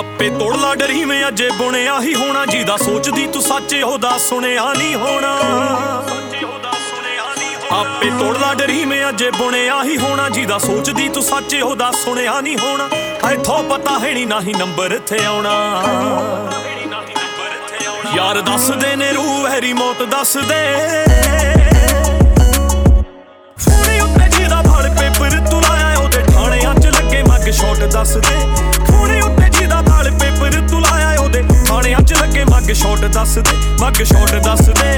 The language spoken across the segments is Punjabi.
ਆਪੇ ਤੋੜ ਲਾ ਡਰੀਵੇਂ ਅਜੇ ਬੁਣਿਆ ਹੀ ਹੋਣਾ, ਜਿਹਦਾ ਸੋਚਦੀ ਤੂੰ ਸੱਚੇ ਉਹਦਾ ਸੁਣਿਆ ਨਹੀਂ ਹੋਣਾ। ਆਪੇ ਤੋੜ ਲਾ ਡਰੀਵੇਂ ਅਜੇ ਬੁਣਿਆ ਹੀ ਹੋਣਾ, ਜਿਹਦਾ ਸੋਚਦੀ ਤੂੰ ਸੱਚੇ ਉਹਦਾ ਸੁਣਿਆ ਨਹੀਂ ਹੋਣਾ। ਇੱਥੋਂ ਪਤਾ ਹੈ ਨਹੀਂ ਨਾ ਹੀ ਨੰਬਰ ਇੱਥੇ ਆਉਣਾ। ਯਾਰ ਦੱਸਦੇ ਨੇ ਰੂਹ ਹੈਰੀ ਮੌਤ ਦੱਸਦੇ, ਫੋਨੇ ਉੱਤੇ ਜਿਹਦਾ ਫੜ ਪੇਪਰ ਤੂੰ ਲਾਇਆ ਉਹਦੇ ਥਾਣਿਆਂ 'ਚ ਲੱਗੇ ਮੱਗ ਸ਼ਾਟ ਦੱਸਦੇ। ਫੋਨੇ ਉੱਤੇ ਜਿਹਦਾ ਫੜ ਪੇਪਰ ਤੂੰ ਲਾਇਆ ਉਹਦੇ ਥਾਣਿਆਂ 'ਚ ਲੱਗੇ ਮੱਗ ਸ਼ਾਟ ਦੱਸਦੇ, ਮੱਗ ਸ਼ਾਟ ਦੱਸਦੇ।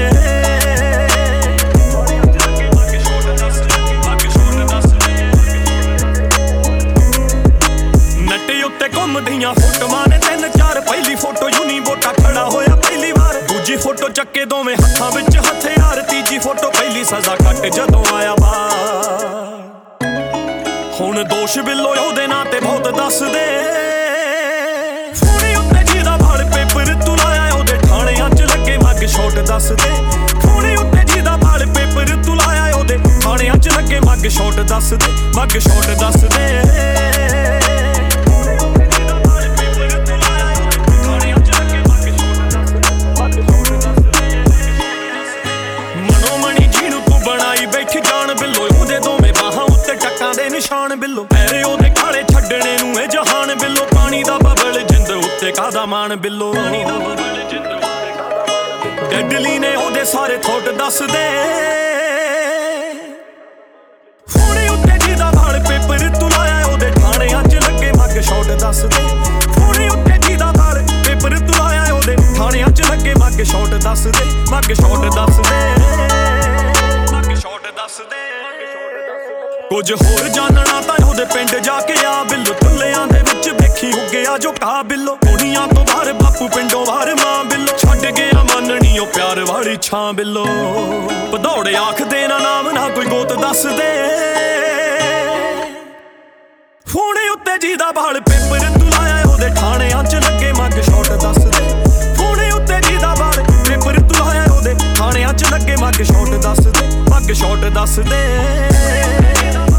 ਨੱਟੇ ਉੱਤੇ ਘੁੰਮਦੀਆਂ ਫੋਟੋਆਂ ਨੇ 3-4, ਪਹਿਲੀ ਫੋਟੋ ਯੂਨੀਵੋਟਾ ਖੜਾ ਹੋਇਆ ਪਹਿਲੀ ਵਾਰ, ਦੂਜੀ ਫੋਟੋ ਚੱਕੇ ਦੋਵੇਂ ਹੱਥਾਂ ਵਿੱਚ ਹਥਿਆਰ, ਤੀਜੀ ਫੋਟੋ ਪਹਿਲੀ ਸਜ਼ਾ ਕੱਟ ਜਦੋਂ ਆਇਆ ਬਾਹਰ। ਹੁਣ ਦੋਸ਼ ਬਿੱਲੋ ਉਹਦੇ ਨਾਂ ਤੇ ਬਹੁਤ ਦੱਸਦੇ, ਫੋਨੇ ਉੱਤੇ ਜਿਹਦਾ ਫੜ ਪੇਪਰ ਤੂੰ ਲਾਇਆ ਉਹਦੇ ਥਾਣਿਆਂ 'ਚ ਲੱਗੇ ਮੱਗ ਸ਼ਾਟ ਦੱਸਦੇ। ਫੋਨੇ ਉੱਤੇ ਜਿਹਦਾ ਫੜ ਪੇਪਰ ਤੂੰ ਲਾਇਆ ਉਹਦੇ ਥਾਣਿਆਂ 'ਚ ਲੱਗੇ ਮੱਗ ਸ਼ਾਟ ਦੱਸਦੇ, ਮੱਗ ਸ਼ਾਟ ਦੱਸਦੇ। ਬੈਠ ਜਾਣ ਬਿੱਲੋ ਉਹਦੇ ਦੋਵੇਂ ਬਾਹਾਂ ਉੱਤੇ ਟੱਕਾਂ ਦੇ ਨਿਸ਼ਾਨ ਬਿੱਲੋ, ਪੈਰੇ ਉਹਦੇ ਕਾਲੇ ਛੱਡਣੇ ਨੂੰ ਇਹ ਜਹਾਨ ਬਿੱਲੋ। ਪਾਣੀ ਦਾ ਬਬਲ ਜਿੰਦ ਉੱਤੇ ਕਾਹਦਾ ਮਾਣ ਬਿੱਲੋ, ਡੈਡਲੀ ਨੇ ਉਹਦੇ ਸਾਰੇ ਥੋਟ ਦੱਸਦੇ। ਫੋਨੇ ਉੱਤੇ ਜਿਹਦਾ ਫੜ ਪੇਪਰ ਤੂੰ ਲਾਇਆ ਉਹਦੇ ਥਾਣਿਆਂ 'ਚ ਲੱਗੇ ਮੱਗ ਸ਼ਾਟ ਦੱਸਦੇ। ਫੋਨੇ ਉੱਤੇ ਜਿਹਦਾ ਫੜ ਪੇਪਰ ਤੂੰ ਲਾਇਆ ਉਹਦੇ ਥਾਣਿਆਂ 'ਚ ਲੱਗੇ ਮੱਗ ਸ਼ਾਟ ਦੱਸਦੇ, ਮੱਗ ਸ਼ਾਟ ਦੱਸਦੇ। ਕੁਝ ਹੋਰ ਜਾਣਨਾ ਤਾਂ ਉਹਦੇ ਪਿੰਡ ਜਾ ਕੇ ਆ ਬਿੱਲੋ, ਟੁੱਲਿਆਂ ਦੇ ਵਿੱਚ ਵੇਖੀ ਹੁੱਗਿਆ ਜੋ ਕਾ ਬਿੱਲੋ। ਦੁਨੀਆਂ ਤੋਂ ਬਾਹਰ ਬਾਪੂ ਪਿੰਡੋਂ ਬਾਹਰ ਮਾਂ ਬਿੱਲੋ, ਛੱਡ ਗਿਆ ਮੰਨਣੀ ਉਹ ਪਿਆਰ ਵਾਲੀ ਛਾਂ ਬਿੱਲੋ। ਭਦੌੜੇ ਆਖਦੇ ਨਾ ਨਾਮ ਨਾ ਕੋਈ ਗੋਤ ਦੱਸਦੇ, ਫੋਨੇ ਉੱਤੇ ਜਿਹਦਾ ਫੜ ਪੇਪਰ ਤੂੰ ਲਾਇਆ ਉਹਦੇ ਥਾਣਿਆਂ 'ਚ ਲੱਗੇ ਮੱਗ ਸ਼ਾਟ ਦੱਸਦੇ। ਫੋਨੇ ਉੱਤੇ ਜਿਹਦਾ ਫੜ ਪੇਪਰ ਤੂੰ ਲਾਇਆ ਉਹਦੇ ਥਾਣਿਆਂ 'ਚ ਲੱਗੇ ਮੱਗ ਸ਼ਾਟ ਦੱਸਦੇ, ਮੱਗ ਸ਼ਾਟ ਦੱਸਦੇ।